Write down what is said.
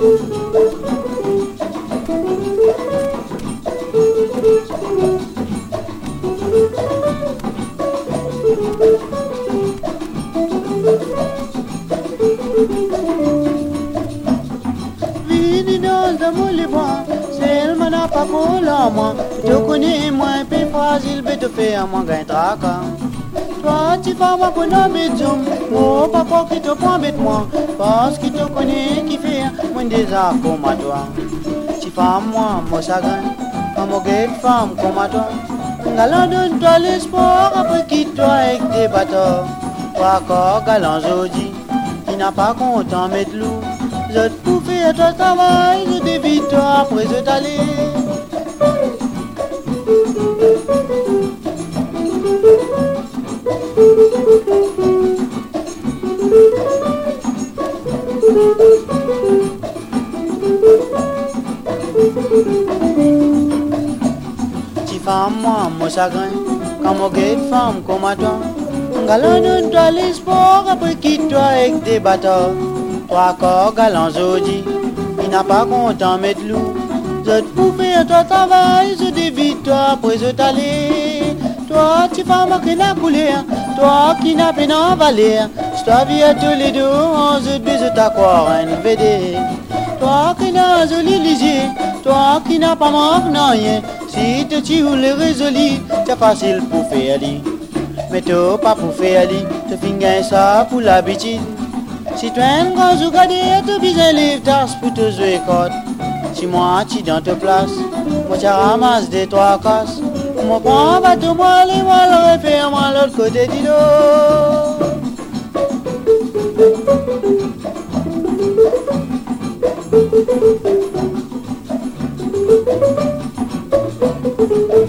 Vididos de moulibouan, c'est le mana pas pour l'homme. Tu connais moins, puis facile, mais tu fais à moi gagne traka. Toi, tu vas moi pour nos bêtons, mon papa qui te prend bête moi, parce qu'il te connaît qui fait moins des arts comme à toi. Tu vas moi, mon chagrin, à mon guette femme comme à toi. Galant donne-toi l'espoir, après quitte-toi avec des bateaux. Toi, encore galant Jodi, qui n'a pas content mettre loup. Je te pouvais à toi travail, je dévite toi après je t'allais. Tu femme moi, mon chagrin, quand mon guette femme comme à toi. Galant donne-toi l'espoir, après quitte-toi avec des bateaux. Toi encore galant Jodi, il n'a pas content mettre loup. Je te pouvais à toi travail, je dévite toi après je t'allais. Toi tu vas marquer la couleur, toi qui n'as peine en valeur. Je t'avais à tous les deux, en je te t'accorde un VD. Toi qui n'as un joli lisier, toi qui n'as pas manqué rien. Si tu le résolu, c'est facile pour faire aller. Mais toi pas pour faire aller, tu finis ça pour l'habitude. Si tu es un grand jougadé, tu bises les tasses pour te jouer code. Si moi tu dans ta place, moi tu ramasses des trois casses. Moi prends pas tout moi les moi le refaire moi l'autre côté du dos.